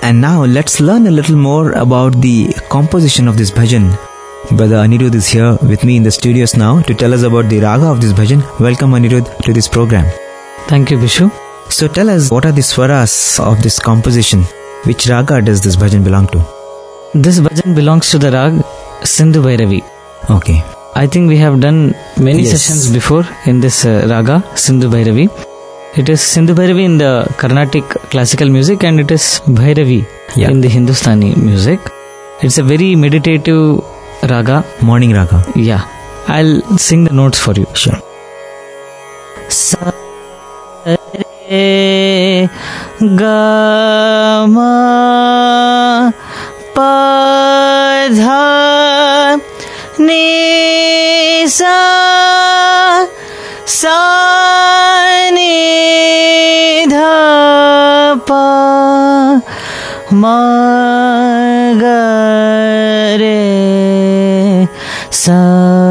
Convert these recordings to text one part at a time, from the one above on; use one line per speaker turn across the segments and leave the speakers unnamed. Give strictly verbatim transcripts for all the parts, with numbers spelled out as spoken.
And now let's learn a little more about the composition of this bhajan. Brother Anirudh is here with me in the studios now to tell us about the raga of this bhajan. Welcome Anirudh to this program.
Thank you, Vishu.
So tell us, what are the swaras of this composition? Which raga does this bhajan belong to?
This bhajan belongs to the rag Sindhu Bhairavi.
Okay.
I think we have done many
Yes.
sessions before in this uh, raga Sindhu Bhairavi. It is Sindhu Bhairavi in the Carnatic classical music, and it is Bhairavi
Yeah.
in the Hindustani music. It's a very meditative raga.
Morning raga.
Yeah. I'll sing the notes for you.
Sure.
Sa re ga ma pa dha ni sa sa ni dha pa ma ga re sa.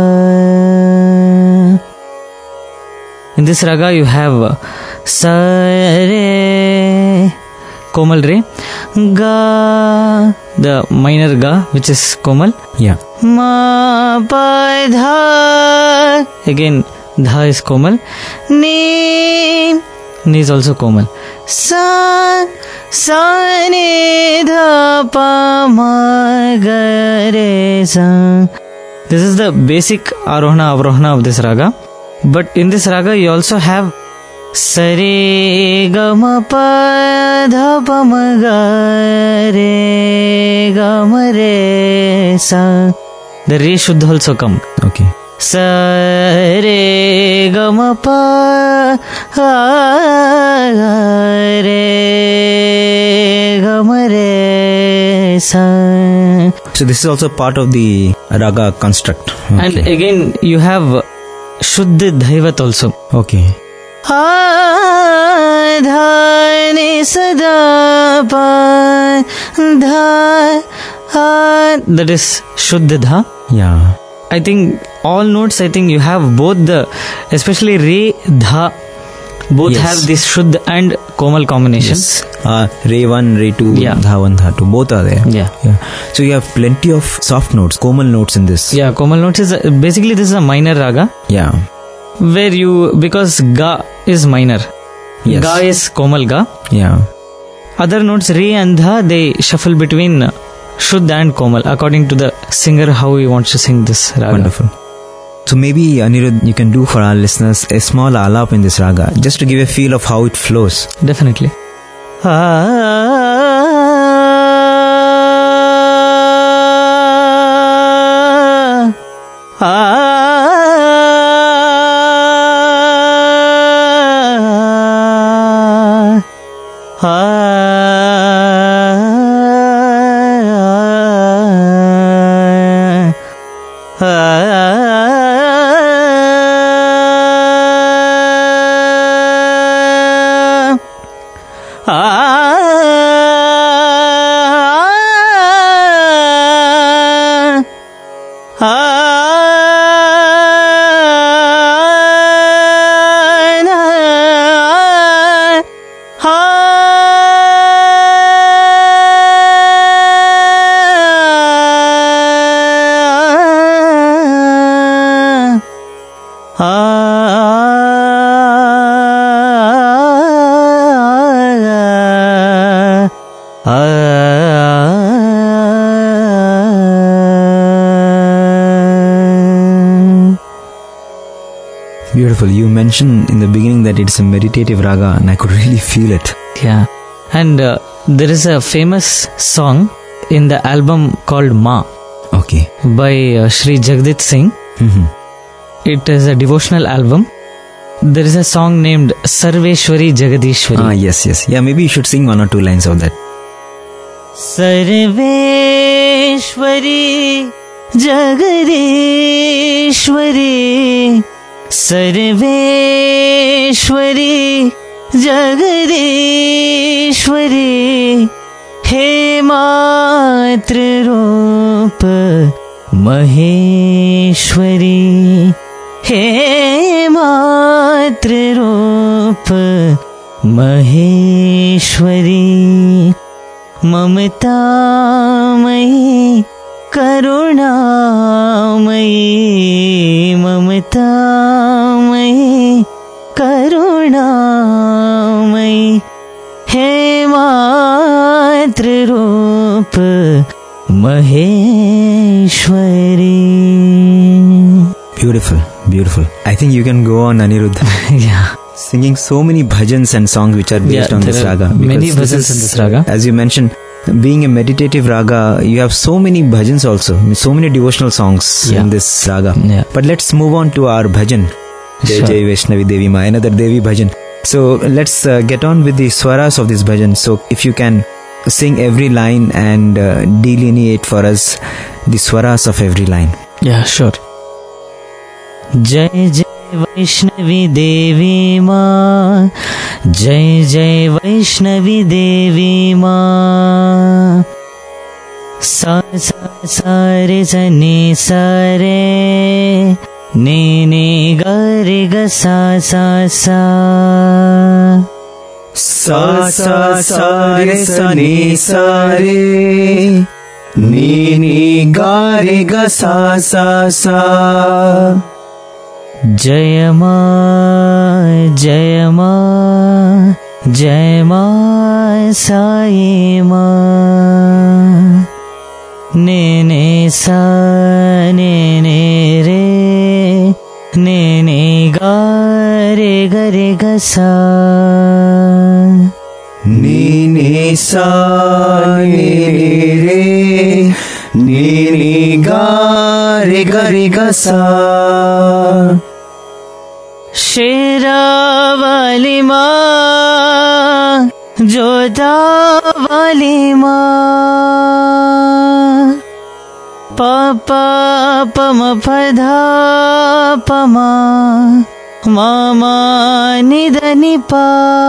In this raga you have sa re komal re, ga the minor ga which is komal,
Yeah.
ma pa dha again dha is komal, ni ni is also komal, sa sa ni dha pa ma ga re sa. This is the basic arohana avrohana of this raga. But in this raga you also have Sare ga ma pa dha pa ma ga re ga ma re sa. The re should also come.
Okay.
Sare ga ma pa ga re ga ma re sa.
So this is also part of the raga construct. Okay.
And again you have Shuddha Dhaivat also.
Okay.
Ha dha ni sada pa dha ha. That is Shuddha Dha.
Yeah.
I think all notes, I think you have both the, especially Re, Dha, both
Yes.
have this Shuddha and Komal combination.
Yes. Uh, Re one, Re two,
Yeah.
Dha one, Dha two. Both are there.
Yeah.
Yeah. So you have plenty of soft notes, komal notes in this.
Yeah, Komal notes is, a, basically this is a minor raga.
Yeah.
Where you, because Ga is minor.
Yes.
Ga is Komal Ga.
Yeah.
Other notes, Re and Dha, they shuffle between Shuddha and Komal according to the singer how he wants to sing this raga.
Wonderful. So maybe Anirudh, you can do for our listeners a small alap in this raga, just to give a feel of how it flows.
Definitely. Ah, ah,
Beautiful. You mentioned in the beginning that it's a meditative raga, and I could really feel it.
yeah. And uh, there is a famous song in the album called Ma
Okay.
by uh, Shri Jagdish Singh.
Mm-hmm.
It is a devotional album. There is a song named Sarveshwari Jagadishwari.
Ah, yes, yes. Yeah, maybe you should sing one or two lines of that.
Sarveshwari Jagadishwari Sarveshwari Jagadishwari He Matra Roop Maheshwari He Matra Roop Maheshwari ममतामयी करुणामयी ममतामयी करुणामयी hey मातृरूप Maheshwari.
Beautiful, beautiful. I think you can go on, Aniruddha.
Yeah.
Singing so many bhajans and songs which are based
Yeah,
on
there
this
are
raga.
many
Because
bhajans in this raga.
As you mentioned, being a meditative raga, you have so many bhajans also, so many devotional songs
Yeah.
in this raga.
Yeah.
But let's move on to our bhajan. Jai
Sure.
Jai Vaishnavi Devi Ma, another Devi bhajan. So let's uh, get on with the swaras of this bhajan. So if you can sing every line and uh, delineate for us the swaras of every line.
Yeah, sure. जय जय वैष्णवी देवी माँ, जय जय वैष्णवी देवी माँ. सा सा सा रे सा नी सा रे, नी नी गा रे गा सा सा सा.
सा सा सा रे सा नी सा रे, नी नी गा रे गा सा सा सा.
जय माँ जय माँ जय माँ साई माँ. ने ने सा ने ने रे, ने ने गा रे गा रे गा सा.
नी नी सा नी नी रे, नी नी गा रे गा रे गा सा.
शेरा वाली माँ, जोधा वाली माँ. पापा पम पधा पमा, मामा निधनि पा.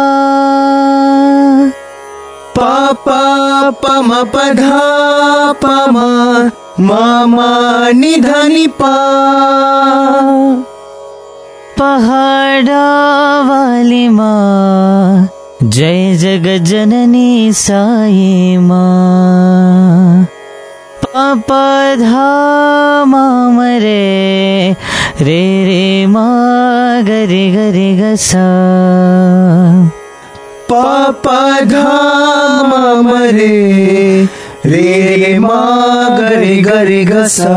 पापा पम पधा पमा, मामा निधनि पा.
पहाड़ा वाली माँ, जय जगत जननी साई माँ. पापा धामा मरे, रे रे माँ गरे गरे गसा.
पापा धामा मरे, रे रे माँ गरे गरे गसा.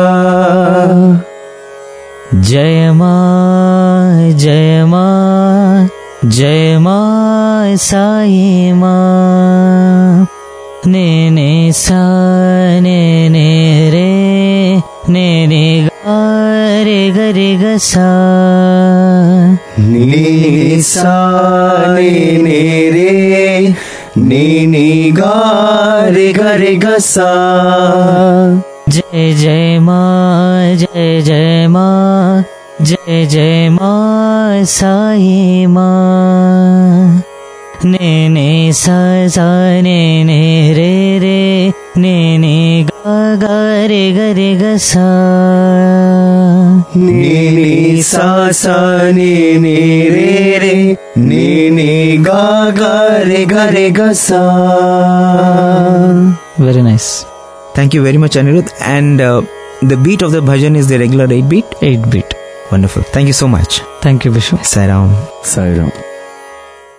जय माँ जय माँ जय माँ साई माँ. ने ने सा ने ने रे, ने ने गा रे गा रे गा सा.
नी सा नी नी रे, नी नी गा रे गा रे गा सा.
जय जय माँ जय जय माँ जय जय माँ साई माँ. ने ने सा सा ने ने रे रे, ने ने गा गा रे गा रे गा सा.
नी नी सा सा नी नी रे रे, नी नी गा गा रे गा रे गा सा.
Very nice.
Thank you very much, Anirudh. And uh, the beat of the bhajan is the regular eight beat?
eight beat.
Wonderful. Thank you so much.
Thank you, Bishu.
Sai Ram.
Sai Ram.